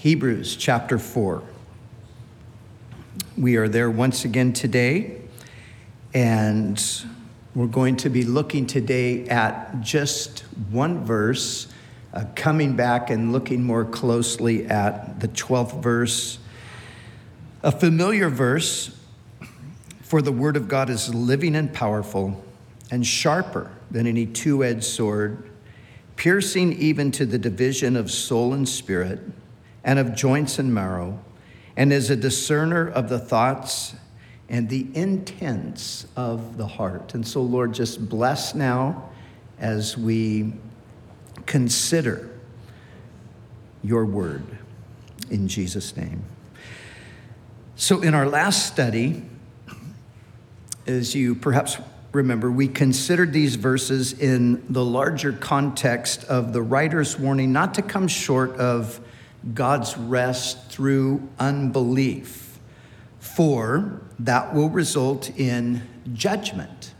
Hebrews chapter 4. We are there once again today, and we're going to be looking today at just one verse, coming back and looking more closely at the 12th verse. A familiar verse, for the word of God is living and powerful and sharper than any two-edged sword, piercing even to the division of soul and spirit and of joints and marrow, and is a discerner of the thoughts and the intents of the heart. And so, Lord, just bless now as we consider your word in Jesus' name. So in our last study, as you perhaps remember, we considered these verses in the larger context of the writer's warning not to come short of God's rest through unbelief, for that will result in judgment,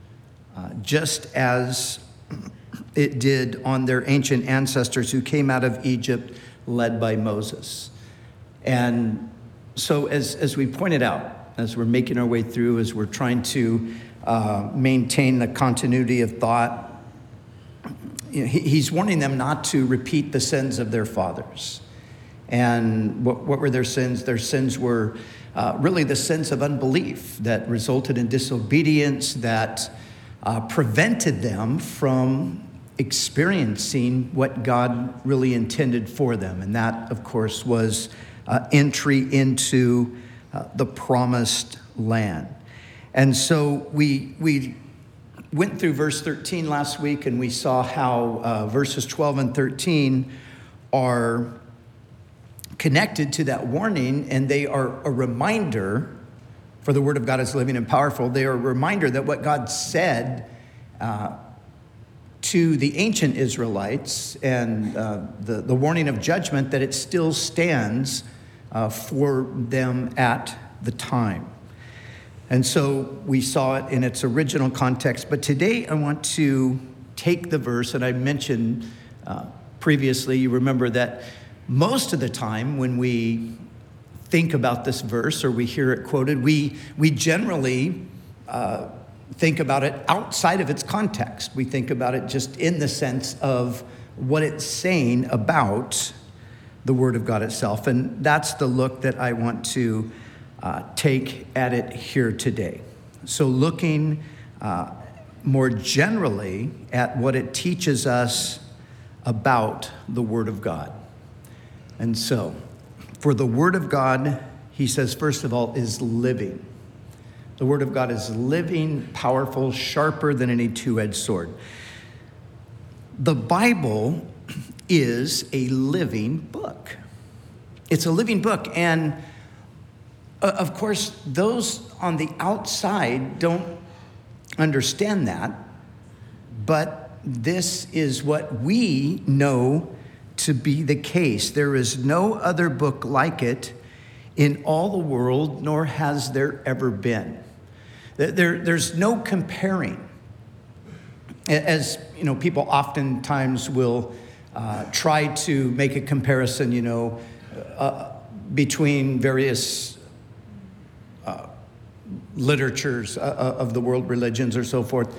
just as it did on their ancient ancestors who came out of Egypt led by Moses. And so as we pointed out, as we're making our way through, as we're trying to maintain the continuity of thought, he's warning them not to repeat the sins of their fathers. And what were their sins? Their sins were really the sins of unbelief that resulted in disobedience, that prevented them from experiencing what God really intended for them. And that, of course, was entry into the promised land. And so we went through verse 13 last week, and we saw how verses 12 and 13 are connected to that warning, and they are a reminder, for the word of God is living and powerful. They are a reminder that what God said to the ancient Israelites and the warning of judgment, that it still stands for them at the time. And so we saw it in its original context. But today I want to take the verse, and I mentioned previously, you remember that most of the time when we think about this verse or we hear it quoted, we generally think about it outside of its context. We think about it just in the sense of what it's saying about the Word of God itself. And that's the look that I want to take at it here today. So looking more generally at what it teaches us about the Word of God. And so, for the Word of God, he says, first of all, is living. The Word of God is living, powerful, sharper than any two-edged sword. The Bible is a living book. It's a living book, and of course, those on the outside don't understand that, but this is what we know to be the case. There is no other book like it in all the world, nor has there ever been. There's no comparing. As you know, people oftentimes will try to make a comparison, between various literatures of the world, religions or so forth,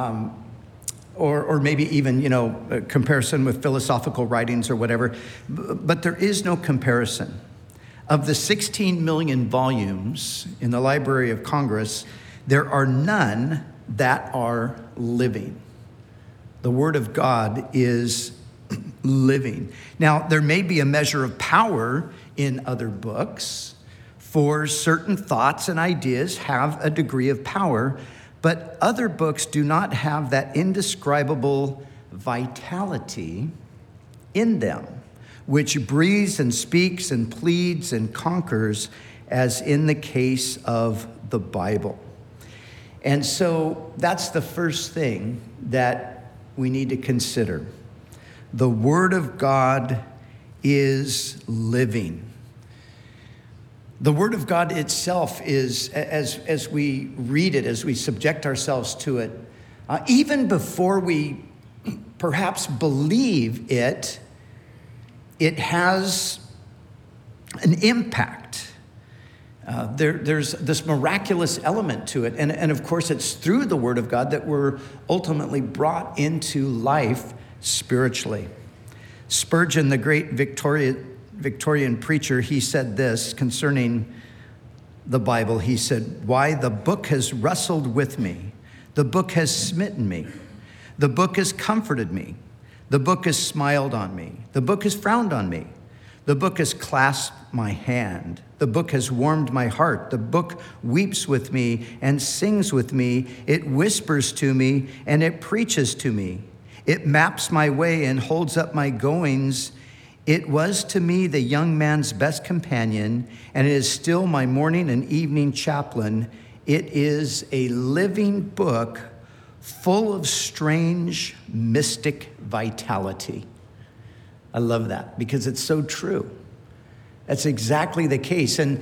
or maybe even, a comparison with philosophical writings or whatever. But there is no comparison. Of the 16 million volumes in the Library of Congress, there are none that are living. The Word of God is living. Now, there may be a measure of power in other books, for certain thoughts and ideas have a degree of power, but other books do not have that indescribable vitality in them, which breathes and speaks and pleads and conquers, as in the case of the Bible. And so that's the first thing that we need to consider. The Word of God is living. The Word of God itself is, as we read it, as we subject ourselves to it, even before we perhaps believe it, it has an impact. There's this miraculous element to it. And of course, it's through the Word of God that we're ultimately brought into life spiritually. Spurgeon, the great Victorian preacher, he said this concerning the Bible. He said, "Why, the book has wrestled with me. The book has smitten me. The book has comforted me. The book has smiled on me. The book has frowned on me. The book has clasped my hand. The book has warmed my heart. The book weeps with me and sings with me. It whispers to me and it preaches to me. It maps my way and holds up my goings. It was to me the young man's best companion, and it is still my morning and evening chaplain. It is a living book full of strange, mystic vitality." I love that because it's so true. That's exactly the case. And,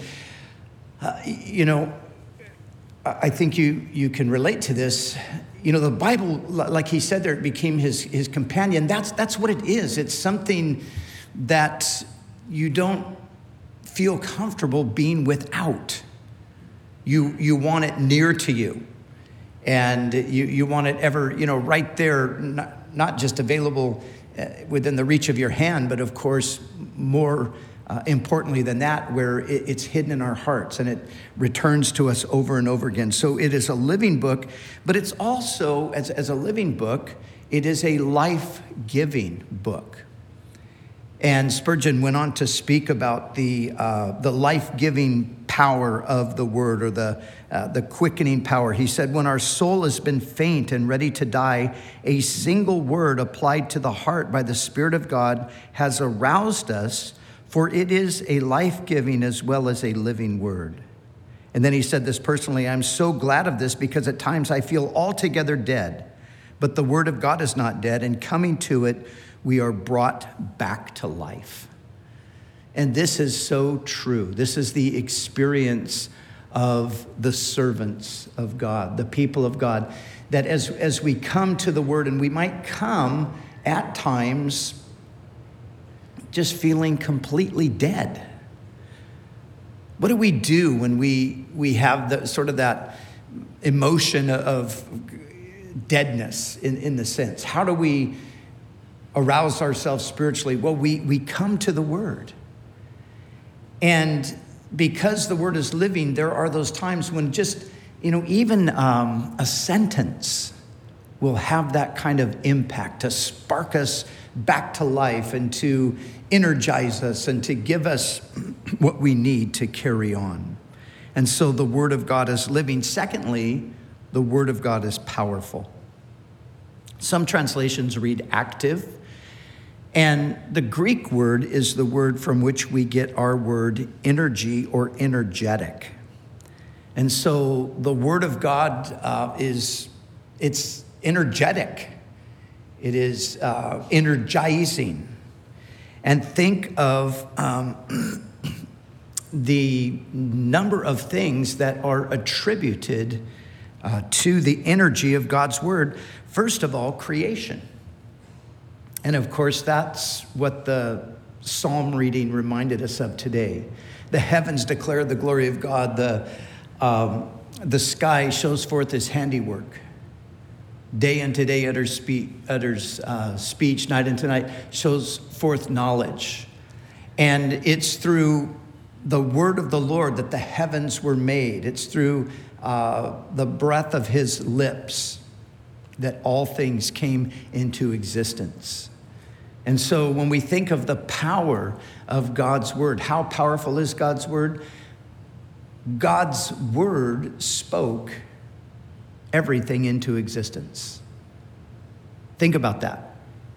I think you can relate to this. The Bible, like he said there, it became his companion. That's what it is. It's something that you don't feel comfortable being without. You want it near to you. And you want it ever, right there, not just available within the reach of your hand, but of course, more importantly than that, where it's hidden in our hearts and it returns to us over and over again. So it is a living book, but it's also, as a living book, it is a life-giving book. And Spurgeon went on to speak about the life-giving power of the word, or the quickening power. He said, "When our soul has been faint and ready to die, a single word applied to the heart by the Spirit of God has aroused us, for it is a life-giving as well as a living word." And then he said this personally, "I'm so glad of this because at times I feel altogether dead, but the word of God is not dead, and coming to it, we are brought back to life." And this is so true. This is the experience of the servants of God, the people of God, that as we come to the word, and we might come at times just feeling completely dead. What do we do when we have that emotion of deadness in the sense? How do we arouse ourselves spiritually? Well, we come to the word. And because the word is living, there are those times when just, even a sentence will have that kind of impact to spark us back to life and to energize us and to give us what we need to carry on. And so the word of God is living. Secondly, the word of God is powerful. Some translations read active. And the Greek word is the word from which we get our word energy or energetic. And so the word of God it's energetic. It is energizing. And think of the number of things that are attributed to the energy of God's word. First of all, creation. And of course, that's what the psalm reading reminded us of today. The heavens declare the glory of God. The sky shows forth his handiwork. Day unto day utters speech, night unto night shows forth knowledge. And it's through the word of the Lord that the heavens were made. It's through the breath of his lips that all things came into existence. And so when we think of the power of God's word, how powerful is God's word? God's word spoke everything into existence. Think about that.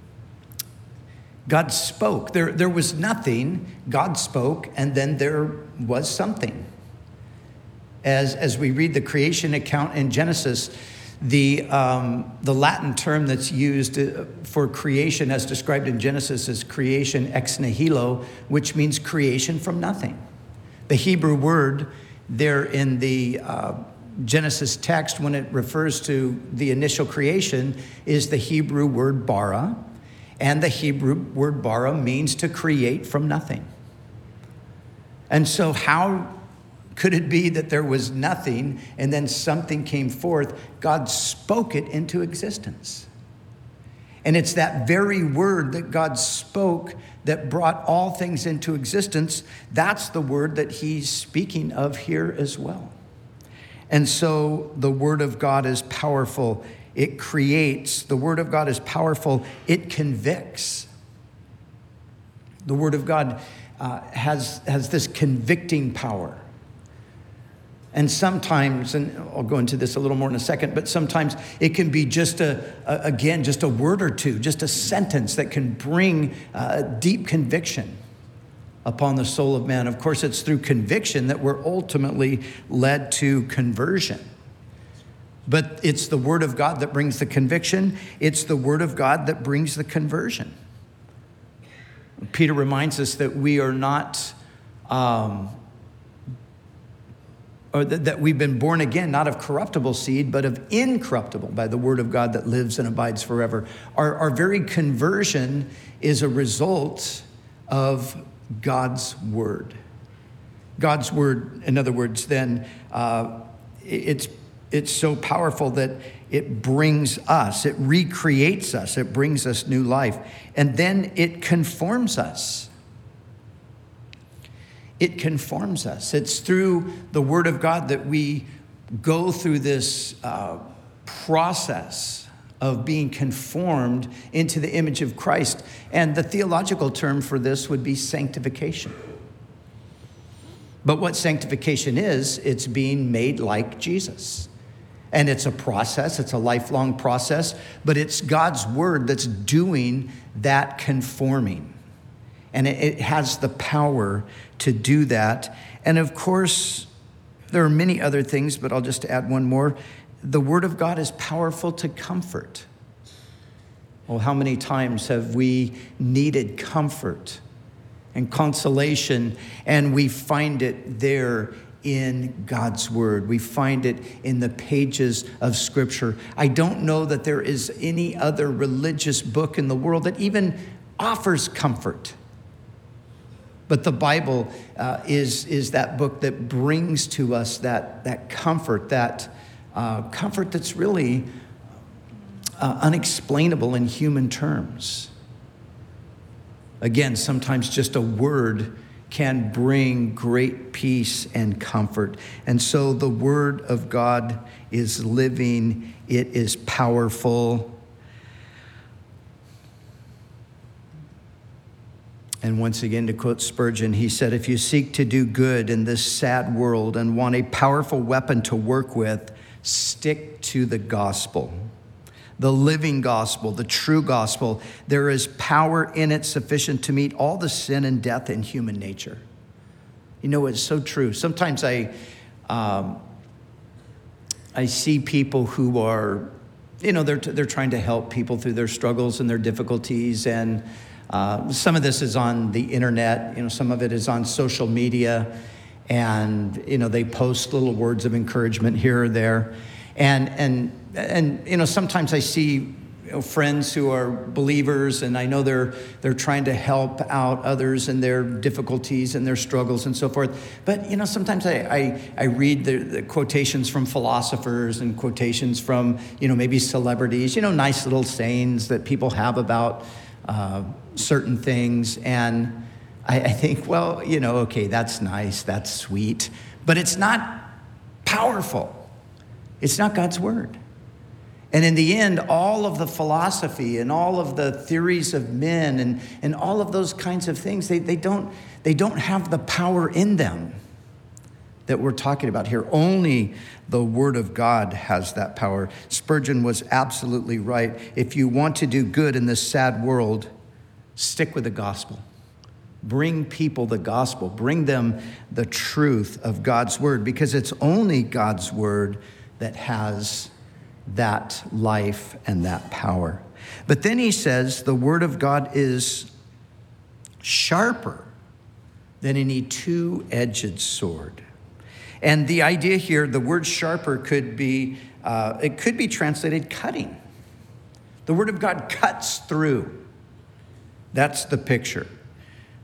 God spoke. There was nothing. God spoke, and then there was something. As we read the creation account in Genesis, the Latin term that's used for creation as described in Genesis is creation ex nihilo, which means creation from nothing. The Hebrew word there in the Genesis text, when it refers to the initial creation, is the Hebrew word bara. And the Hebrew word bara means to create from nothing. And so how could it be that there was nothing and then something came forth? God spoke it into existence. And it's that very word that God spoke that brought all things into existence. That's the word that he's speaking of here as well. And so the word of God is powerful. It creates. The word of God is powerful. It convicts. The word of God has this convicting power. And sometimes, and I'll go into this a little more in a second, but sometimes it can be just just a word or two, just a sentence that can bring deep conviction upon the soul of man. Of course, it's through conviction that we're ultimately led to conversion. But it's the word of God that brings the conviction. It's the word of God that brings the conversion. Peter reminds us that we are not, or that we've been born again, not of corruptible seed, but of incorruptible by the word of God that lives and abides forever. Our very conversion is a result of God's word. God's word, in other words, then it's so powerful that it brings us, it recreates us, it brings us new life, and then it conforms us. It conforms us. It's through the word of God that we go through this process of being conformed into the image of Christ. And the theological term for this would be sanctification. But what sanctification is, it's being made like Jesus. And it's a process, it's a lifelong process, but it's God's word that's doing that conforming. And it has the power to do that. And of course, there are many other things, but I'll just add one more. The word of God is powerful to comfort. Well, how many times have we needed comfort and consolation, and we find it there in God's word. We find it in the pages of Scripture. I don't know that there is any other religious book in the world that even offers comfort. But the Bible is that book that brings to us that comfort, comfort that's really unexplainable in human terms. Again, sometimes just a word can bring great peace and comfort. And so the word of God is living, it is powerful. And once again, to quote Spurgeon, he said, if you seek to do good in this sad world and want a powerful weapon to work with, stick to the gospel. The living gospel, the true gospel. There is power in it sufficient to meet all the sin and death in human nature. You know, it's so true. Sometimes I see people who are, they're trying to help people through their struggles and their difficulties. And some of this is on the internet. Some of it is on social media. And, they post little words of encouragement here or there. And sometimes I see friends who are believers, and I know they're trying to help out others in their difficulties and their struggles and so forth. But sometimes I read the quotations from philosophers and quotations from maybe celebrities, nice little sayings that people have about certain things, and I think, well, okay, that's nice, that's sweet, but it's not powerful. It's not God's word. And in the end, all of the philosophy and all of the theories of men and all of those kinds of things, they don't have the power in them that we're talking about here. Only the word of God has that power. Spurgeon was absolutely right. If you want to do good in this sad world, stick with the gospel. Bring people the gospel. Bring them the truth of God's word, because it's only God's word that has that life and that power. But then he says the word of God is sharper than any two-edged sword. And the idea here, the word sharper could be translated cutting. The word of God cuts through. That's the picture.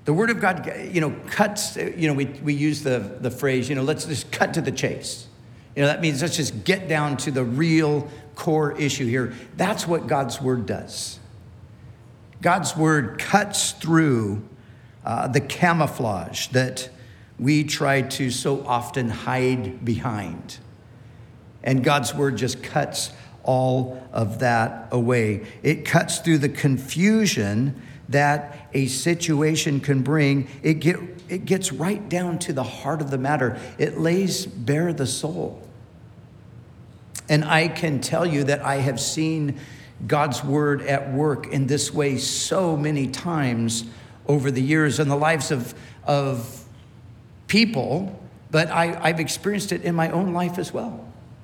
The Word of God, cuts, we use the phrase, let's just cut to the chase. That means let's just get down to the real core issue here. That's what God's Word does. God's Word cuts through the camouflage that we try to so often hide behind. And God's Word just cuts all of that away. It cuts through the confusion that a situation can bring. It gets right down to the heart of the matter. It lays bare the soul. And I can tell you that I have seen God's Word at work in this way so many times over the years in the lives of people, but I've experienced it in my own life as well.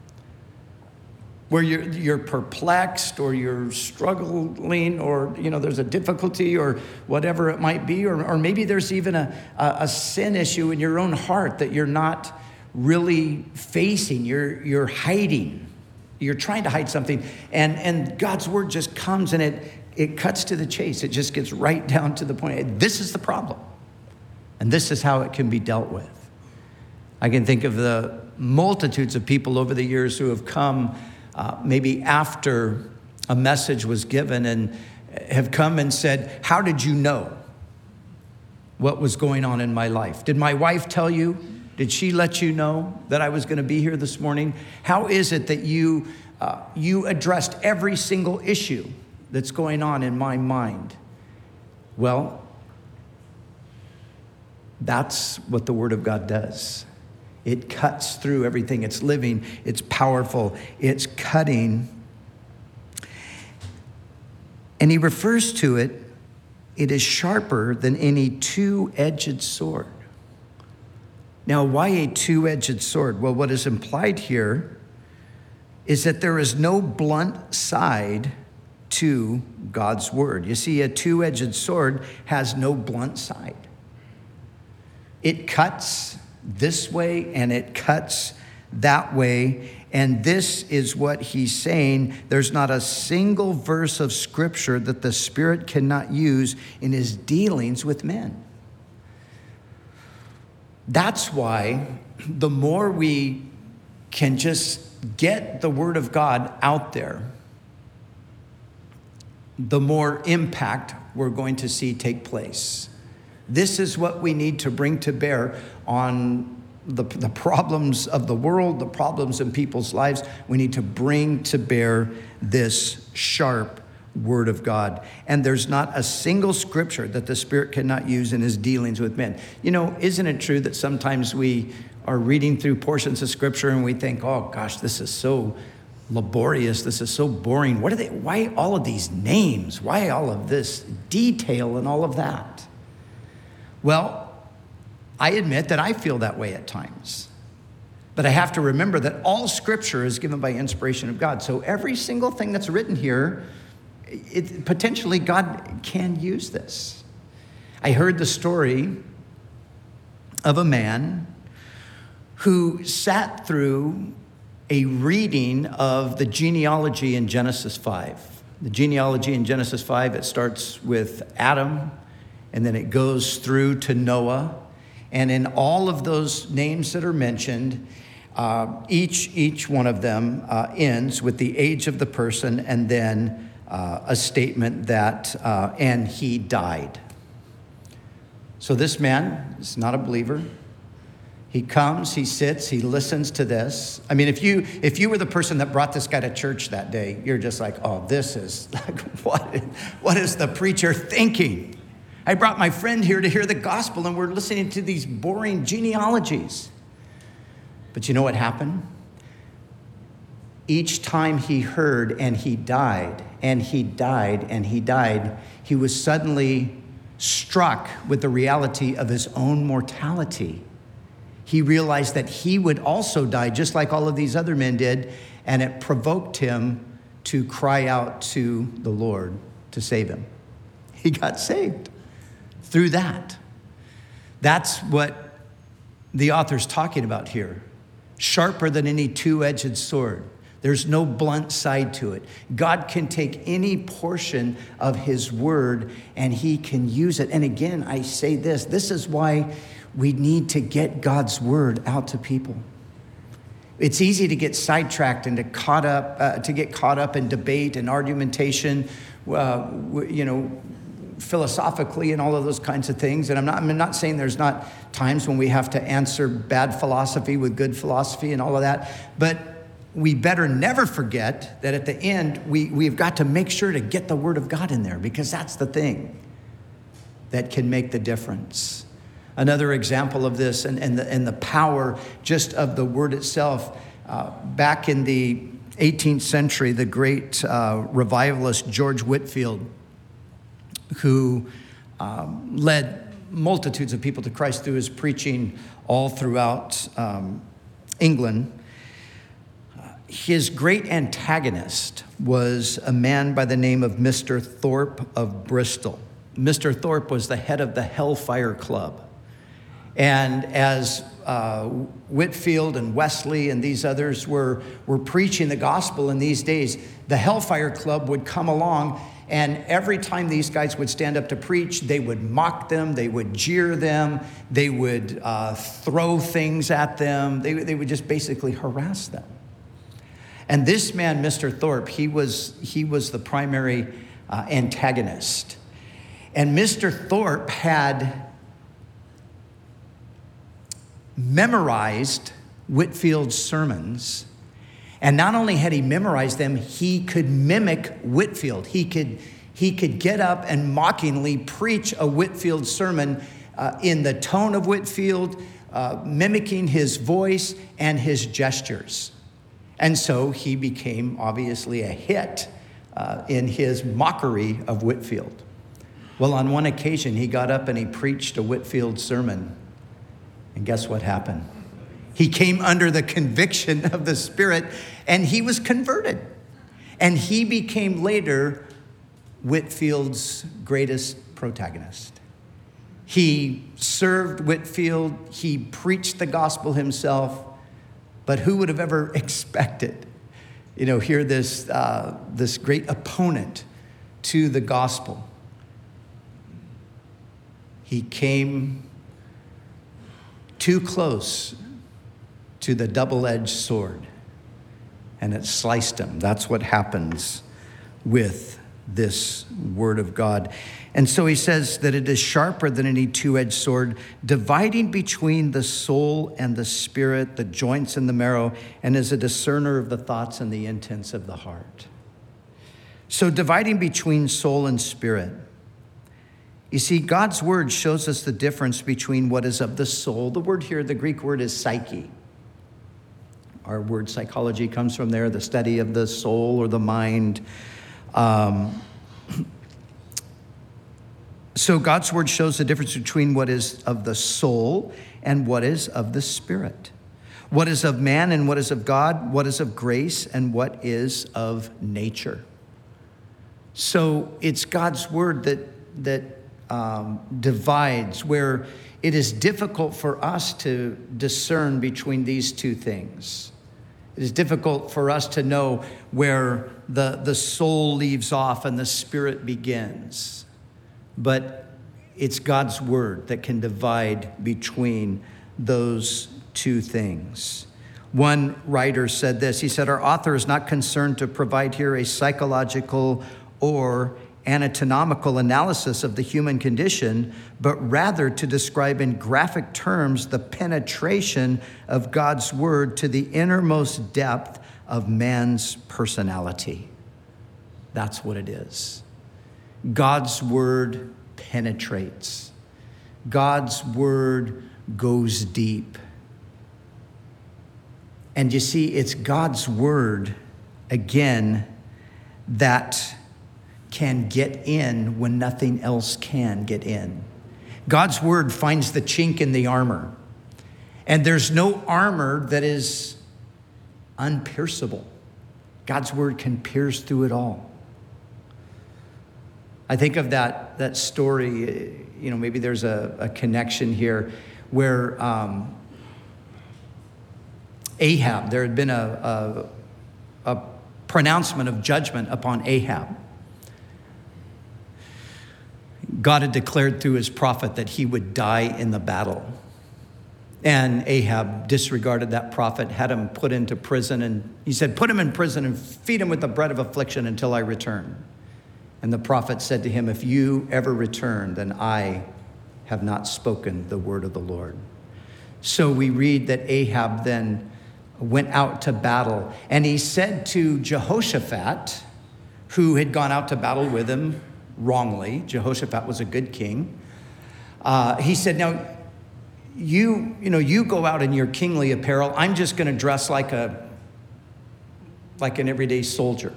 Where you're perplexed or you're struggling or, there's a difficulty or whatever it might be, or maybe there's even a sin issue in your own heart that you're not really facing, you're hiding. You're trying to hide something, and God's Word just comes and it cuts to the chase. It just gets right down to the point. This is the problem, and this is how it can be dealt with. I can think of the multitudes of people over the years who have come maybe after a message was given and have come and said, how did you know what was going on in my life? Did my wife tell you? Did she let you know that I was going to be here this morning? How is it that you addressed every single issue that's going on in my mind? Well, that's what the Word of God does. It cuts through everything. It's living. It's powerful. It's cutting. And he refers to it, it is sharper than any two-edged sword. Now, why a two-edged sword? Well, what is implied here is that there is no blunt side to God's Word. You see, a two-edged sword has no blunt side. It cuts this way and it cuts that way. And this is what he's saying. There's not a single verse of Scripture that the Spirit cannot use in his dealings with men. That's why the more we can just get the Word of God out there, the more impact we're going to see take place. This is what we need to bring to bear on the problems of the world, the problems in people's lives. We need to bring to bear this sharp Word of God. And there's not a single Scripture that the Spirit cannot use in his dealings with men. Isn't it true that sometimes we are reading through portions of Scripture and we think, oh gosh, this is so laborious, this is so boring. Why all of these names? Why all of this detail and all of that? Well, I admit that I feel that way at times. But I have to remember that all Scripture is given by inspiration of God. So every single thing that's written here, potentially God can use this. I heard the story of a man who sat through a reading of the genealogy in Genesis 5. The genealogy in Genesis 5, it starts with Adam, and then it goes through to Noah. And in all of those names that are mentioned, each one of them ends with the age of the person and then a statement that, and he died. So this man is not a believer. He comes, he sits, he listens to this. I mean, if you were the person that brought this guy to church that day, you're just like, oh, this is like, what is the preacher thinking? I brought my friend here to hear the gospel, and we're listening to these boring genealogies. But you know what happened? Each time he heard, and he died, and he died, and he died, he was suddenly struck with the reality of his own mortality. He realized that he would also die, just like all of these other men did, and it provoked him to cry out to the Lord to save him. He got saved through that. That's what the author's talking about here. Sharper than any two-edged sword. There's no blunt side to it. God can take any portion of his word and he can use it. And again, I say this is why we need to get God's word out to people. It's easy to get sidetracked and to get caught up in debate and argumentation, philosophically and all of those kinds of things. And I'm not saying there's not times when we have to answer bad philosophy with good philosophy and all of that, but we better never forget that at the end, we've got to make sure to get the word of God in there, because that's the thing that can make the difference. Another example of this and the power just of the word itself, back in the 18th century, the great revivalist George Whitefield, who led multitudes of people to Christ through his preaching all throughout England. His great antagonist was a man by the name of Mr. Thorpe of Bristol. Mr. Thorpe was the head of the Hellfire Club. And as Whitefield and Wesley and these others were preaching the gospel in these days, the Hellfire Club would come along, and every time these guys would stand up to preach, they would mock them, they would jeer them, they would throw things at them, they would just basically harass them. And this man, Mr. Thorpe, he was the primary antagonist. And Mr. Thorpe had memorized Whitefield's sermons. And not only had he memorized them, he could mimic Whitefield. He could get up and mockingly preach a Whitefield sermon in the tone of Whitefield, mimicking his voice and his gestures. And so he became obviously a hit in his mockery of Whitefield. Well, on one occasion, he got up and he preached a Whitefield sermon. And guess what happened? He came under the conviction of the Spirit and he was converted. And he became later Whitefield's greatest protagonist. He served Whitefield. He preached the gospel himself. But who would have ever expected, here this great opponent to the gospel? He came too close to the double-edged sword, and it sliced him. That's what happens with this word of God. And so he says that it is sharper than any two-edged sword, dividing between the soul and the spirit, the joints and the marrow, and is a discerner of the thoughts and the intents of the heart. So dividing between soul and spirit. You see, God's word shows us the difference between what is of the soul. The word here, the Greek word is psyche. Our word psychology comes from there, the study of the soul or the mind. So God's word shows the difference between what is of the soul and what is of the spirit. What is of man and what is of God, what is of grace and what is of nature. So it's God's word that divides, where it is difficult for us to discern between these two things. It is difficult for us to know where the soul leaves off and the spirit begins. But it's God's word that can divide between those two things. One writer said this. He said, our author is not concerned to provide here a psychological or anatomical analysis of the human condition, but rather to describe in graphic terms the penetration of God's word to the innermost depth of man's personality. That's what it is. God's word penetrates. God's word goes deep. And you see, it's God's word, again, that can get in when nothing else can get in. God's word finds the chink in the armor. And there's no armor that is unpierceable. God's word can pierce through it all. I think of that story, maybe there's a connection here where Ahab, there had been a a pronouncement of judgment upon Ahab. God had declared through his prophet that he would die in the battle. And Ahab disregarded that prophet, had him put into prison, and he said, put him in prison and feed him with the bread of affliction until I return. And the prophet said to him, if you ever return, then I have not spoken the word of the Lord. So we read that Ahab then went out to battle, and he said to Jehoshaphat, who had gone out to battle with him wrongly. Jehoshaphat was a good king. He said, now, you go out in your kingly apparel. I'm just going to dress like an everyday soldier.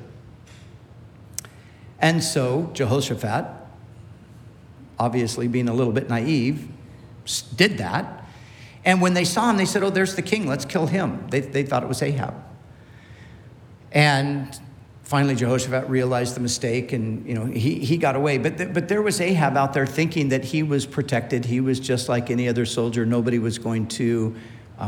And so Jehoshaphat, obviously being a little bit naive, did that. And when they saw him, they said, oh, there's the king. Let's kill him. They thought it was Ahab. And finally, Jehoshaphat realized the mistake, and he got away. But there was Ahab out there thinking that he was protected. He was just like any other soldier. Nobody was going to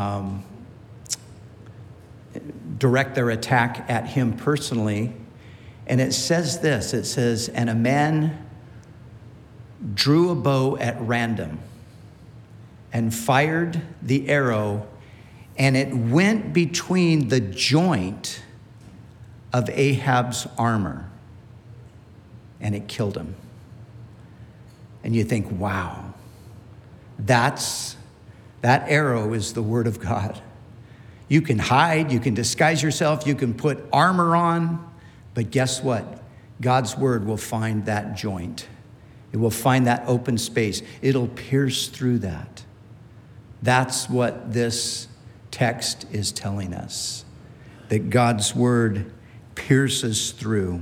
direct their attack at him personally. And it says this. It says, and a man drew a bow at random and fired the arrow, and it went between the joint of Ahab's armor, and it killed him. And you think, wow, that arrow is the word of God. You can hide, you can disguise yourself, you can put armor on, but guess what? God's word will find that joint. It will find that open space. It'll pierce through that. That's what this text is telling us, that God's word pierces through.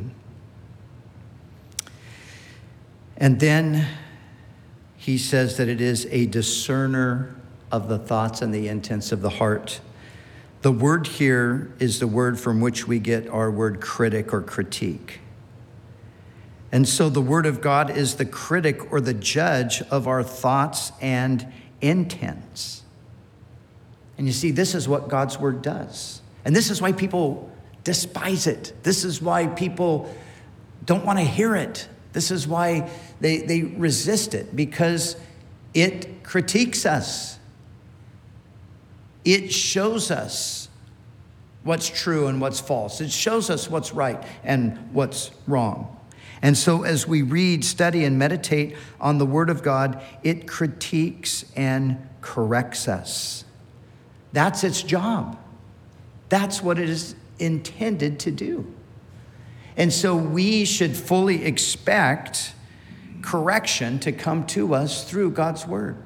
And then he says that it is a discerner of the thoughts and the intents of the heart. The word here is the word from which we get our word critic or critique. And so the word of God is the critic or the judge of our thoughts and intents. And you see, this is what God's word does. And this is why people despise it. This is why people don't want to hear it. This is why they resist it, because it critiques us. It shows us what's true and what's false. It shows us what's right and what's wrong. And so as we read, study, and meditate on the Word of God, it critiques and corrects us. That's its job. That's what it is intended to do. And so we should fully expect correction to come to us through God's Word.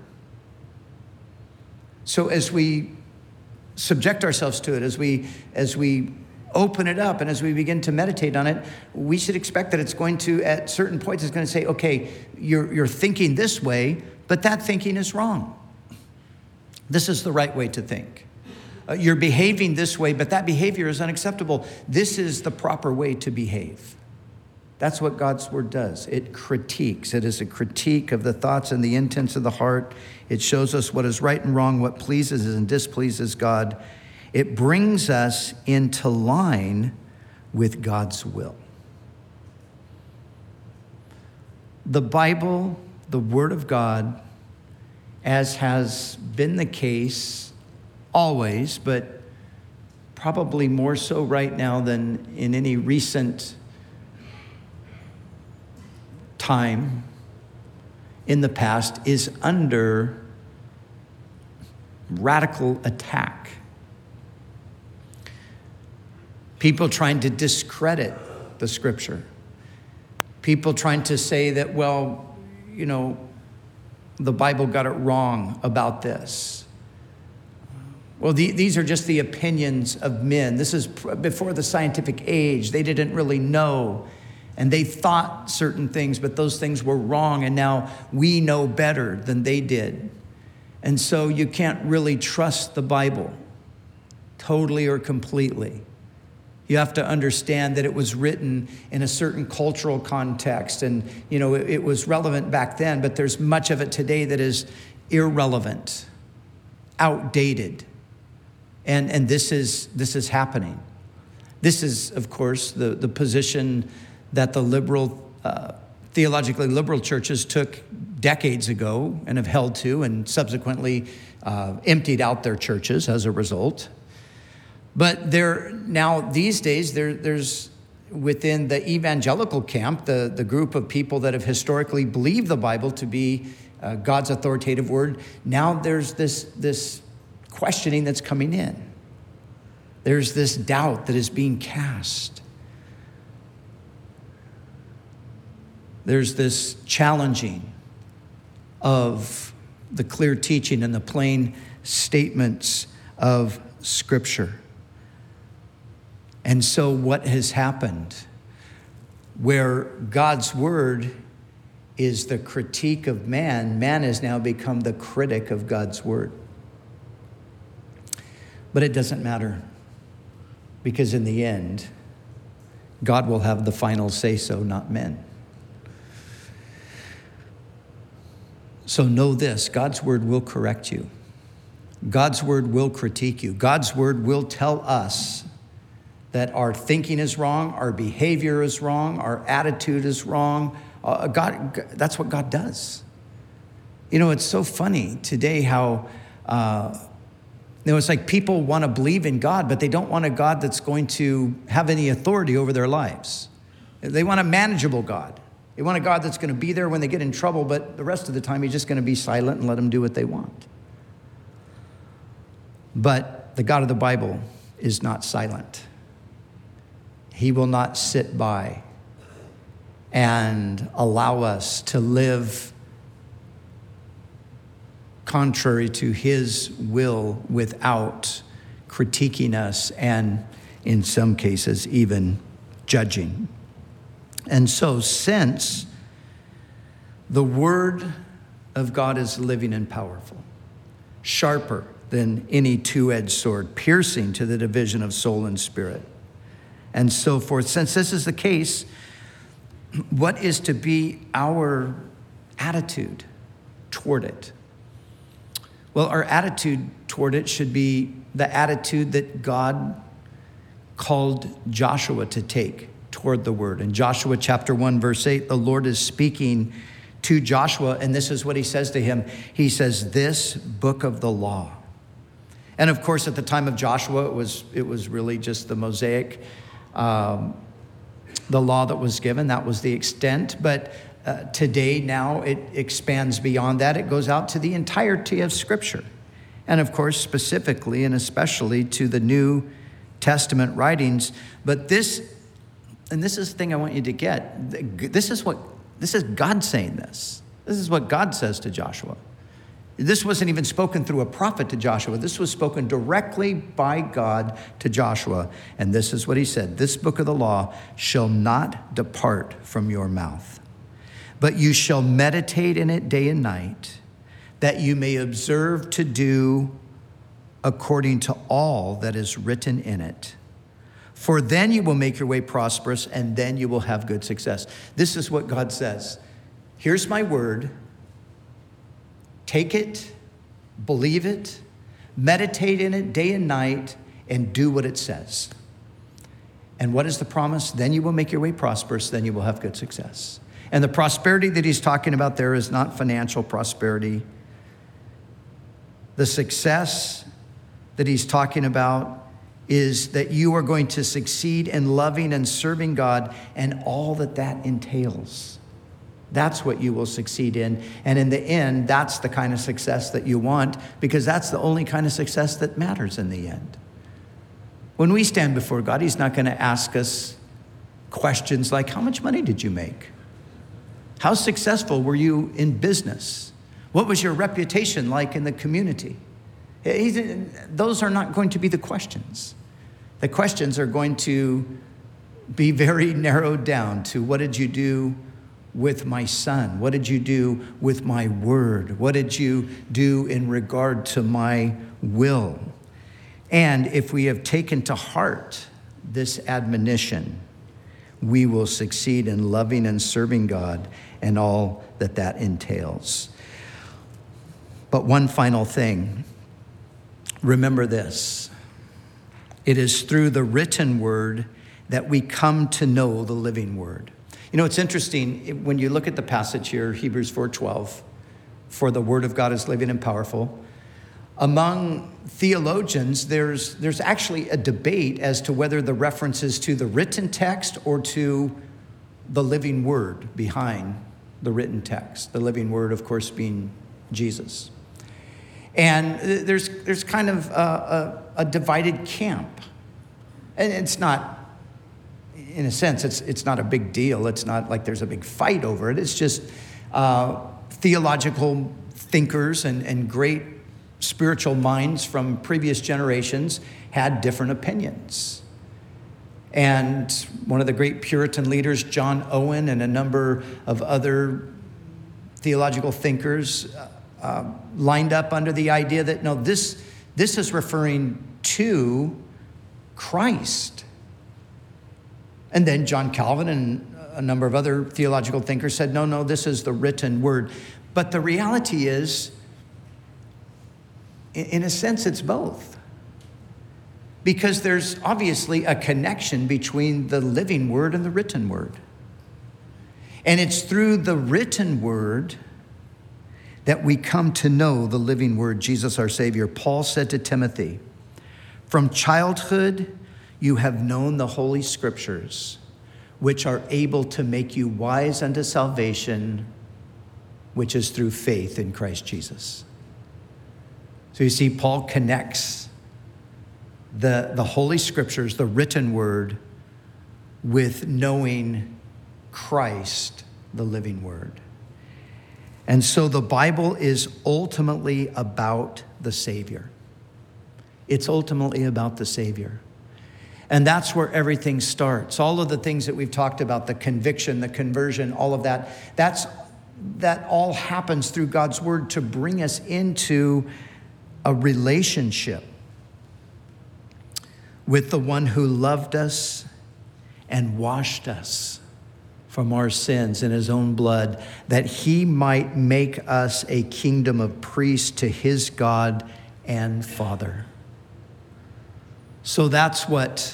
So as we subject ourselves to it, as we open it up and as we begin to meditate on it, we should expect that it's going to, at certain points, it's going to say, okay, you're thinking this way, but that thinking is wrong. This is the right way to think. You're behaving this way, but that behavior is unacceptable. This is the proper way to behave. That's what God's word does. It critiques. It is a critique of the thoughts and the intents of the heart. It shows us what is right and wrong, what pleases and displeases God. It brings us into line with God's will. The Bible, the Word of God, as has been the case always, but probably more so right now than in any recent time in the past, is under radical attack. People trying to discredit the scripture. People trying to say that, well, the Bible got it wrong about this. Well, these are just the opinions of men. This is before the scientific age. They didn't really know. And they thought certain things, but those things were wrong. And now we know better than they did. And so you can't really trust the Bible totally or completely. You have to understand that it was written in a certain cultural context. And, it was relevant back then, but there's much of it today that is irrelevant, outdated. And this is happening. This is, of course, the position that the theologically liberal churches took decades ago and have held to, and subsequently emptied out their churches as a result. But now these days, there's within the evangelical camp, the group of people that have historically believed the Bible to be God's authoritative word, now there's this questioning that's coming in. There's this doubt that is being cast. There's this challenging of the clear teaching and the plain statements of Scripture. And so what has happened, where God's word is the critique of man has now become the critic of God's word. But it doesn't matter, because in the end, God will have the final say-so, not men. So know this, God's word will correct you. God's word will critique you. God's word will tell us that our thinking is wrong, our behavior is wrong, our attitude is wrong. That's what God does. It's so funny today how, it's like people want to believe in God, but they don't want a God that's going to have any authority over their lives. They want a manageable God. They want a God that's going to be there when they get in trouble, but the rest of the time he's just going to be silent and let them do what they want. But the God of the Bible is not silent. He will not sit by and allow us to live contrary to his will without critiquing us and, in some cases, even judging. And so, since the word of God is living and powerful, sharper than any two-edged sword, piercing to the division of soul and spirit, and so forth. Since this is the case, what is to be our attitude toward it? Well, our attitude toward it should be the attitude that God called Joshua to take toward the word. In Joshua chapter 1, verse 8, the Lord is speaking to Joshua, and this is what he says to him. He says, this book of the law. And of course, at the time of Joshua, it was really just the Mosaic, the law that was given. That was the extent. But today, now, it expands beyond that. It goes out to the entirety of Scripture. And of course, specifically and especially to the New Testament writings. But this is the thing I want you to get. This is God saying this. This is what God says to Joshua. This wasn't even spoken through a prophet to Joshua. This was spoken directly by God to Joshua. And this is what he said. This book of the law shall not depart from your mouth, but you shall meditate in it day and night, that you may observe to do according to all that is written in it. For then you will make your way prosperous, and then you will have good success. This is what God says. Here's my word. Take it, believe it, meditate in it day and night, and do what it says. And what is the promise? Then you will make your way prosperous, then you will have good success. And the prosperity that he's talking about there is not financial prosperity. The success that he's talking about is that you are going to succeed in loving and serving God and all that entails. That's what you will succeed in. And in the end, that's the kind of success that you want, because that's the only kind of success that matters in the end. When we stand before God, he's not going to ask us questions like, how much money did you make? How successful were you in business? What was your reputation like in the community? Those are not going to be the questions. The questions are going to be very narrowed down to, what did you do with my son? What did you do with my word? What did you do in regard to my will? And if we have taken to heart this admonition, we will succeed in loving and serving God and all that entails. But one final thing, remember this. It is through the written word that we come to know the living word. You know, it's interesting when you look at the passage here, Hebrews 4:12, for the word of God is living and powerful. Among theologians, there's actually a debate as to whether the reference is to the written text or to the living word behind the written text. The living word, of course, being Jesus. And there's kind of a divided camp. And it's not, in a sense, it's not a big deal. It's not like there's a big fight over it. It's just theological thinkers and great spiritual minds from previous generations had different opinions. And one of the great Puritan leaders, John Owen, and a number of other theological thinkers lined up under the idea that, no, this is referring to Christ. And then John Calvin and a number of other theological thinkers said, no, this is the written word. But the reality is, in a sense, it's both. Because there's obviously a connection between the living word and the written word. And it's through the written word that we come to know the living word, Jesus our Savior. Paul said to Timothy, from childhood you have known the Holy Scriptures, which are able to make you wise unto salvation, which is through faith in Christ Jesus. So you see, Paul connects the Holy Scriptures, the written word, with knowing Christ, the living word. And so the Bible is ultimately about the Savior. It's ultimately about the Savior. And that's where everything starts. All of the things that we've talked about, the conviction, the conversion, all of that, that all happens through God's word to bring us into a relationship with the one who loved us and washed us from our sins in his own blood, that he might make us a kingdom of priests to his God and Father. So that's what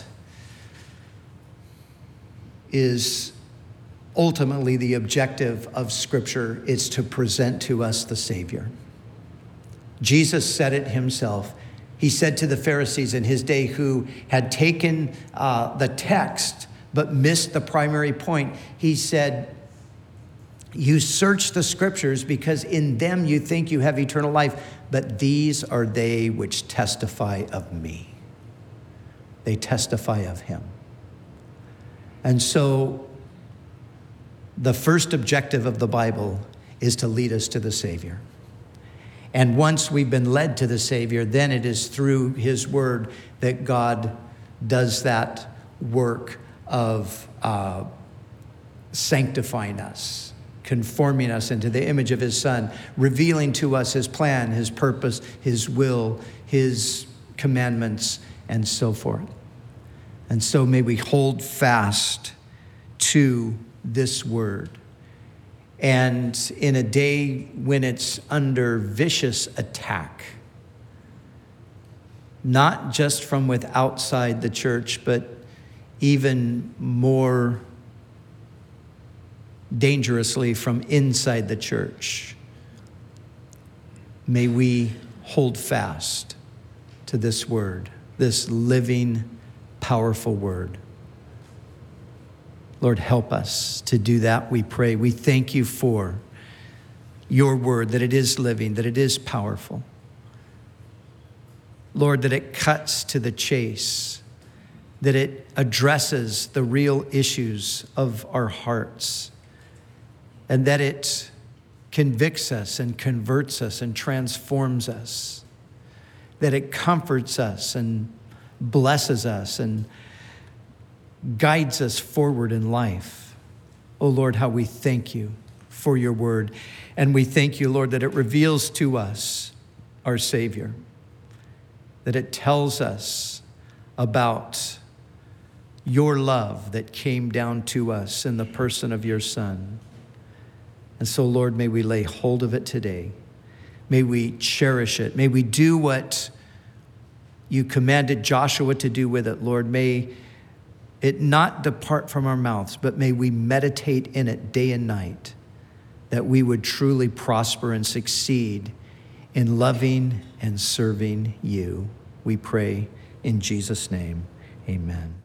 is ultimately the objective of Scripture, is to present to us the Savior. Jesus said it himself. He said to the Pharisees in his day who had taken the text but missed the primary point, he said, you search the Scriptures because in them you think you have eternal life, but these are they which testify of me. They testify of him. And so the first objective of the Bible is to lead us to the Savior. And once we've been led to the Savior, then it is through his word that God does that work of sanctifying us, conforming us into the image of his Son, revealing to us his plan, his purpose, his will, his commandments, and so forth. And so may we hold fast to this word. And in a day when it's under vicious attack, not just from outside the church, but even more dangerously from inside the church, may we hold fast to this word, this living, powerful word. Lord, help us to do that, we pray. We thank you for your word, that it is living, that it is powerful. Lord, that it cuts to the chase, that it addresses the real issues of our hearts, and that it convicts us and converts us and transforms us, that it comforts us and blesses us and guides us forward in life. Oh Lord, how we thank you for your word. And we thank you, Lord, that it reveals to us our Savior, that it tells us about your love that came down to us in the person of your Son. And so, Lord, may we lay hold of it today. May we cherish it. May we do what you commanded Joshua to do with it, Lord, may it not depart from our mouths, but may we meditate in it day and night, that we would truly prosper and succeed in loving and serving you. We pray in Jesus' name, amen.